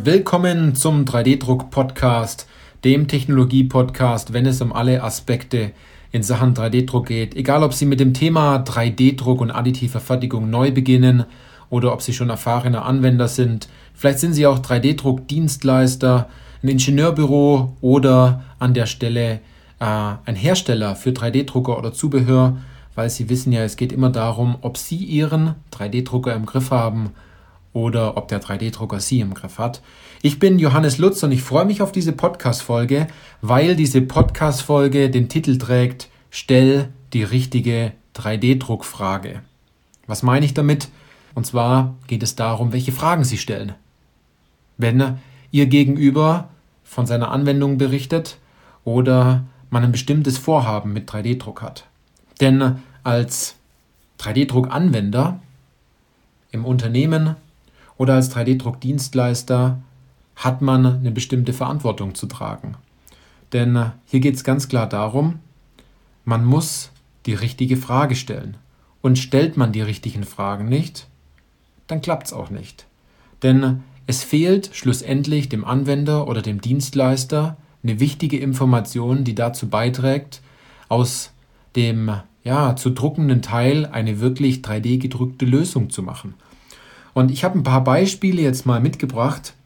Willkommen zum 3D-Druck-Podcast, dem Technologie-Podcast, wenn es um alle Aspekte in Sachen 3D-Druck geht. Egal, ob Sie mit dem Thema 3D-Druck und additiver Fertigung neu beginnen oder ob Sie schon erfahrene Anwender sind. Vielleicht sind Sie auch 3D-Druck-Dienstleister, ein Ingenieurbüro oder an der Stelle ein Hersteller für 3D-Drucker oder Zubehör, weil Sie wissen ja, es geht immer darum, ob Sie Ihren 3D-Drucker im Griff haben oder ob der 3D-Drucker Sie im Griff hat. Ich bin Johannes Lutz und ich freue mich auf diese Podcast-Folge, weil diese Podcast-Folge den Titel trägt: Stell die richtige 3D-Druckfrage. Was meine ich damit? Und zwar geht es darum, welche Fragen Sie stellen. Wenn Ihr Gegenüber von seiner Anwendung berichtet oder man ein bestimmtes Vorhaben mit 3D-Druck hat. Denn als 3D-Druck-Anwender im Unternehmen oder als 3D-Druck-Dienstleister hat man eine bestimmte Verantwortung zu tragen. Denn hier geht es ganz klar darum, man muss die richtige Frage stellen. Und stellt man die richtigen Fragen nicht, dann klappt es auch nicht. Denn es fehlt schlussendlich dem Anwender oder dem Dienstleister eine wichtige Information, die dazu beiträgt, aus dem zu druckenden Teil eine wirklich 3D-gedrückte Lösung zu machen. Und ich habe ein paar Beispiele jetzt mal mitgebracht,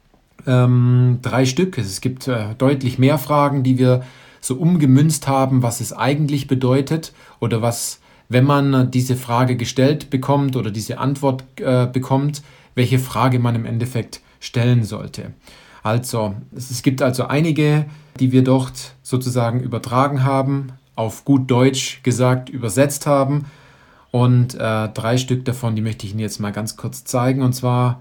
3 Stück. Es gibt deutlich mehr Fragen, die wir so umgemünzt haben, was es eigentlich bedeutet oder was, wenn man diese Frage gestellt bekommt oder diese Antwort bekommt, welche Frage man im Endeffekt stellen sollte. Also, es gibt also einige, die wir dort sozusagen übertragen haben, auf gut Deutsch gesagt übersetzt haben. Und 3 Stück davon, die möchte ich Ihnen jetzt mal ganz kurz zeigen. Und zwar,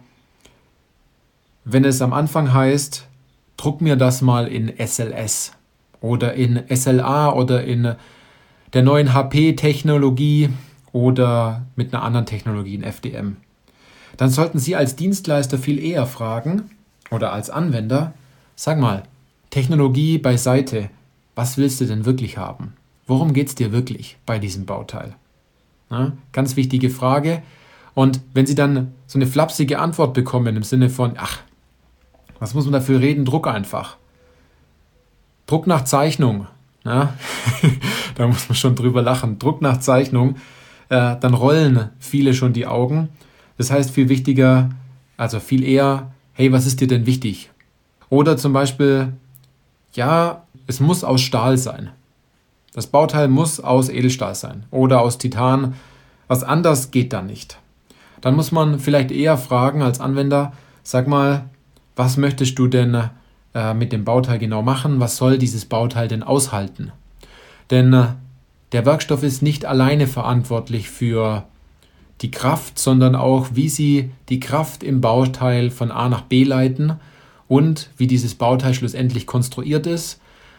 wenn es am Anfang heißt, druck mir das mal in SLS oder in SLA oder in der neuen HP-Technologie oder mit einer anderen Technologie in FDM. Dann sollten Sie als Dienstleister viel eher fragen oder als Anwender, sag mal, Technologie beiseite, was willst du denn wirklich haben? Worum geht es dir wirklich bei diesem Bauteil? Ja, ganz wichtige Frage. Und wenn Sie dann so eine flapsige Antwort bekommen im Sinne von, was muss man dafür reden? Druck einfach. Druck nach Zeichnung. Ja, da muss man schon drüber lachen. Druck nach Zeichnung. Dann rollen viele schon die Augen. Das heißt viel wichtiger, also viel eher, hey, was ist dir denn wichtig? Oder zum Beispiel, es muss aus Stahl sein. Das Bauteil muss aus Edelstahl sein oder aus Titan. Was anders geht da nicht. Dann muss man vielleicht eher fragen als Anwender, sag mal, was möchtest du denn mit dem Bauteil genau machen? Was soll dieses Bauteil denn aushalten? Denn der Werkstoff ist nicht alleine verantwortlich für die Kraft, sondern auch, wie Sie die Kraft im Bauteil von A nach B leiten und wie dieses Bauteil schlussendlich konstruiert ist.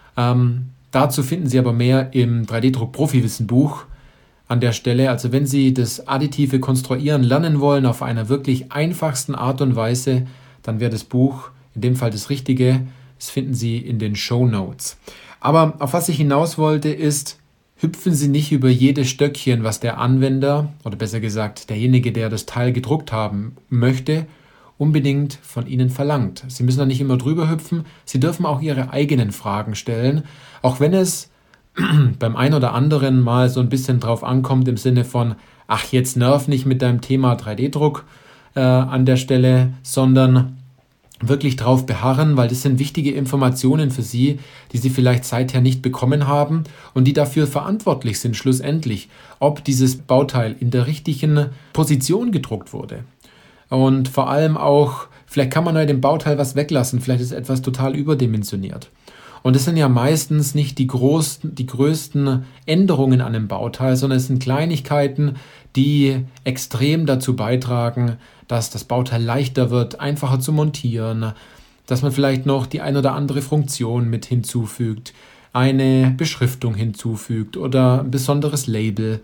Dazu finden Sie aber mehr im 3D-Druck-Profi-Wissen-Buch an der Stelle. Also wenn Sie das additive Konstruieren lernen wollen auf einer wirklich einfachsten Art und Weise, dann wäre das Buch in dem Fall das Richtige. Das finden Sie in den Shownotes. Aber auf was ich hinaus wollte ist, hüpfen Sie nicht über jedes Stöckchen, was der Anwender oder besser gesagt derjenige, der das Teil gedruckt haben möchte, unbedingt von Ihnen verlangt. Sie müssen da nicht immer drüber hüpfen. Sie dürfen auch Ihre eigenen Fragen stellen, auch wenn es beim einen oder anderen mal so ein bisschen drauf ankommt im Sinne von, jetzt nerv nicht mit deinem Thema 3D-Druck an der Stelle, sondern wirklich drauf beharren, weil das sind wichtige Informationen für Sie, die Sie vielleicht seither nicht bekommen haben und die dafür verantwortlich sind schlussendlich, ob dieses Bauteil in der richtigen Position gedruckt wurde. Und vor allem auch, vielleicht kann man bei dem Bauteil was weglassen, vielleicht ist etwas total überdimensioniert. Und es sind ja meistens nicht die größten Änderungen an dem Bauteil, sondern es sind Kleinigkeiten, die extrem dazu beitragen, dass das Bauteil leichter wird, einfacher zu montieren, dass man vielleicht noch die ein oder andere Funktion mit hinzufügt, eine Beschriftung hinzufügt oder ein besonderes Label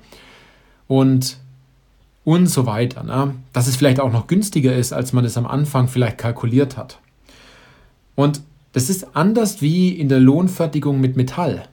und so weiter. Ne? Dass es vielleicht auch noch günstiger ist, als man es am Anfang vielleicht kalkuliert hat. Und das ist anders wie in der Lohnfertigung mit Metall.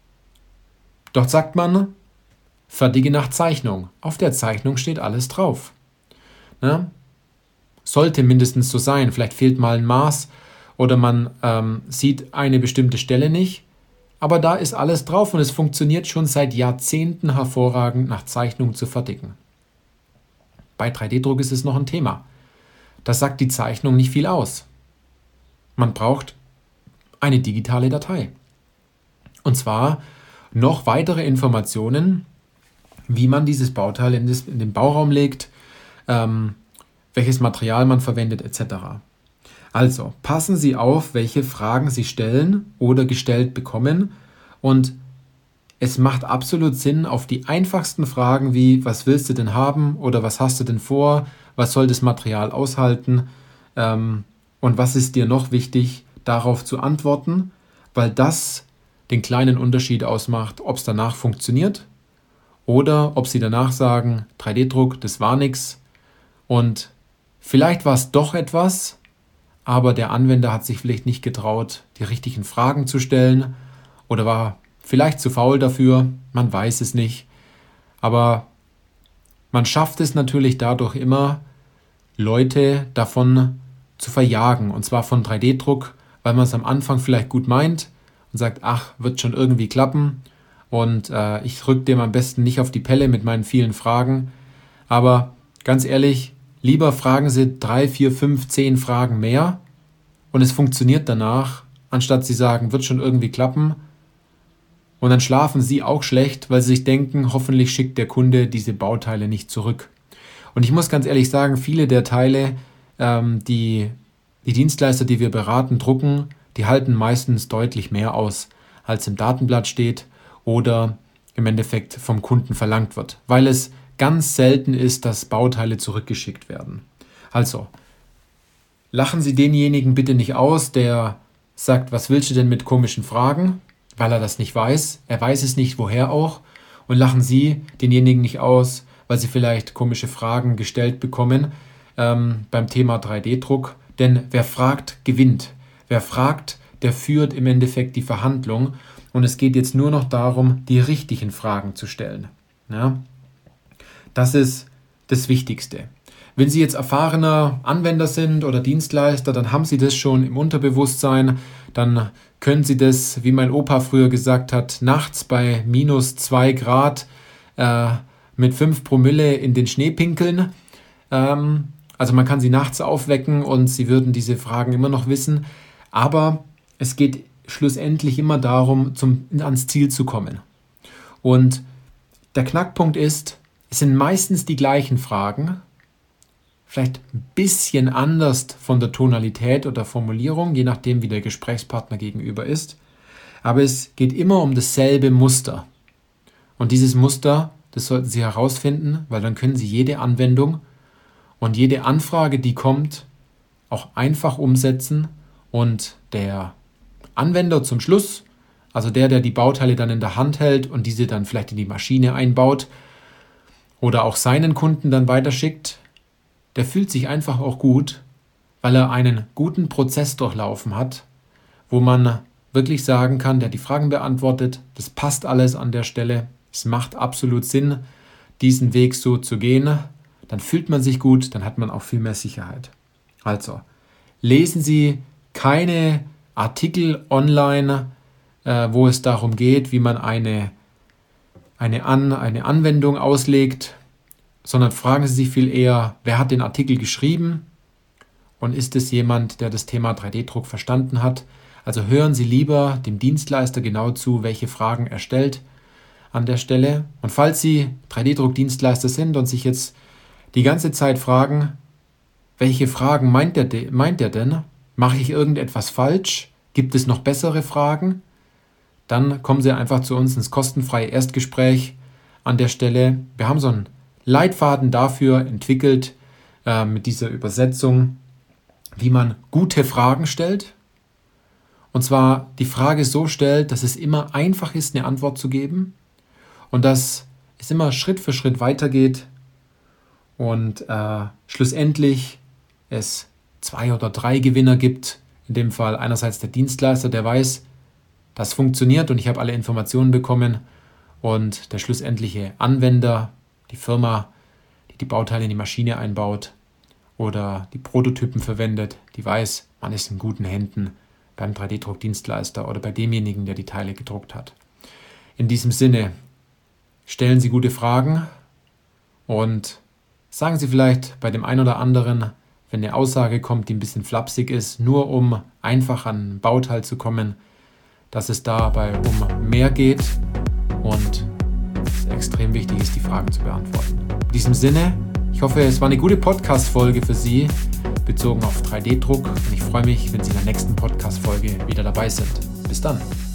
Dort sagt man, fertige nach Zeichnung. Auf der Zeichnung steht alles drauf. Ne? Sollte mindestens so sein. Vielleicht fehlt mal ein Maß oder man sieht eine bestimmte Stelle nicht. Aber da ist alles drauf und es funktioniert schon seit Jahrzehnten hervorragend, nach Zeichnung zu fertigen. Bei 3D-Druck ist es noch ein Thema. Da sagt die Zeichnung nicht viel aus. Man braucht eine digitale Datei. Und zwar noch weitere Informationen, wie man dieses Bauteil in den Bauraum legt, welches Material man verwendet etc. Also passen Sie auf, welche Fragen Sie stellen oder gestellt bekommen, und es macht absolut Sinn, auf die einfachsten Fragen wie: Was willst du denn haben oder was hast du denn vor, was soll das Material aushalten und was ist dir noch wichtig, darauf zu antworten, weil das den kleinen Unterschied ausmacht, ob es danach funktioniert oder ob Sie danach sagen: 3D-Druck, das war nix und vielleicht war es doch etwas, aber der Anwender hat sich vielleicht nicht getraut, die richtigen Fragen zu stellen oder war vielleicht zu faul dafür, man weiß es nicht. Aber man schafft es natürlich dadurch immer, Leute davon zu verjagen, und zwar von 3D-Druck, weil man es am Anfang vielleicht gut meint und sagt: Ach, wird schon irgendwie klappen und ich rück dem am besten nicht auf die Pelle mit meinen vielen Fragen. Aber ganz ehrlich, lieber fragen Sie 3, 4, 5, 10 Fragen mehr und es funktioniert danach, anstatt Sie sagen: Wird schon irgendwie klappen. Und dann schlafen Sie auch schlecht, weil Sie sich denken, hoffentlich schickt der Kunde diese Bauteile nicht zurück. Und ich muss ganz ehrlich sagen, viele der Teile, die Dienstleister, die wir beraten, drucken, die halten meistens deutlich mehr aus, als im Datenblatt steht oder im Endeffekt vom Kunden verlangt wird, weil es ganz selten ist, dass Bauteile zurückgeschickt werden. Also, lachen Sie denjenigen bitte nicht aus, der sagt: Was willst du denn mit komischen Fragen? Weil er das nicht weiß. Er weiß es nicht, woher auch. Und lachen Sie denjenigen nicht aus, weil sie vielleicht komische Fragen gestellt bekommen beim Thema 3D-Druck. Denn wer fragt, gewinnt. Wer fragt, der führt im Endeffekt die Verhandlung. Und es geht jetzt nur noch darum, die richtigen Fragen zu stellen. Ja? Das ist das Wichtigste. Wenn Sie jetzt erfahrener Anwender sind oder Dienstleister, dann haben Sie das schon im Unterbewusstsein. Dann können Sie das, wie mein Opa früher gesagt hat, nachts bei minus 2 Grad mit 5 Promille in den Schnee pinkeln. Also man kann Sie nachts aufwecken und Sie würden diese Fragen immer noch wissen. Aber es geht schlussendlich immer darum, ans Ziel zu kommen. Und der Knackpunkt ist, es sind meistens die gleichen Fragen, vielleicht ein bisschen anders von der Tonalität oder Formulierung, je nachdem, wie der Gesprächspartner gegenüber ist. Aber es geht immer um dasselbe Muster. Und dieses Muster, das sollten Sie herausfinden, weil dann können Sie jede Anwendung und jede Anfrage, die kommt, auch einfach umsetzen. Und der Anwender zum Schluss, also der die Bauteile dann in der Hand hält und diese dann vielleicht in die Maschine einbaut oder auch seinen Kunden dann weiterschickt, der fühlt sich einfach auch gut, weil er einen guten Prozess durchlaufen hat, wo man wirklich sagen kann, der die Fragen beantwortet, das passt alles an der Stelle, es macht absolut Sinn, diesen Weg so zu gehen, dann fühlt man sich gut, dann hat man auch viel mehr Sicherheit. Also, lesen Sie keine Artikel online, wo es darum geht, wie man eine Anwendung auslegt, sondern fragen Sie sich viel eher: Wer hat den Artikel geschrieben und ist es jemand, der das Thema 3D-Druck verstanden hat? Also hören Sie lieber dem Dienstleister genau zu, welche Fragen er stellt an der Stelle. Und falls Sie 3D-Druck-Dienstleister sind und sich jetzt die ganze Zeit fragen, welche Fragen meint er denn? Mache ich irgendetwas falsch? Gibt es noch bessere Fragen? Dann kommen Sie einfach zu uns ins kostenfreie Erstgespräch an der Stelle. Wir haben so einen Leitfaden dafür entwickelt, mit dieser Übersetzung, wie man gute Fragen stellt. Und zwar die Frage so stellt, dass es immer einfach ist, eine Antwort zu geben und dass es immer Schritt für Schritt weitergeht und schlussendlich es 2 oder 3 Gewinner gibt. In dem Fall einerseits der Dienstleister, der weiß, das funktioniert und ich habe alle Informationen bekommen, und der schlussendliche Anwender, die Firma, die die Bauteile in die Maschine einbaut oder die Prototypen verwendet, die weiß, man ist in guten Händen beim 3D-Druckdienstleister oder bei demjenigen, der die Teile gedruckt hat. In diesem Sinne, stellen Sie gute Fragen und sagen Sie vielleicht bei dem einen oder anderen, wenn eine Aussage kommt, die ein bisschen flapsig ist, nur um einfach an ein Bauteil zu kommen, dass es dabei um mehr geht und es extrem wichtig ist, die Fragen zu beantworten. In diesem Sinne, ich hoffe, es war eine gute Podcast-Folge für Sie, bezogen auf 3D-Druck, und ich freue mich, wenn Sie in der nächsten Podcast-Folge wieder dabei sind. Bis dann!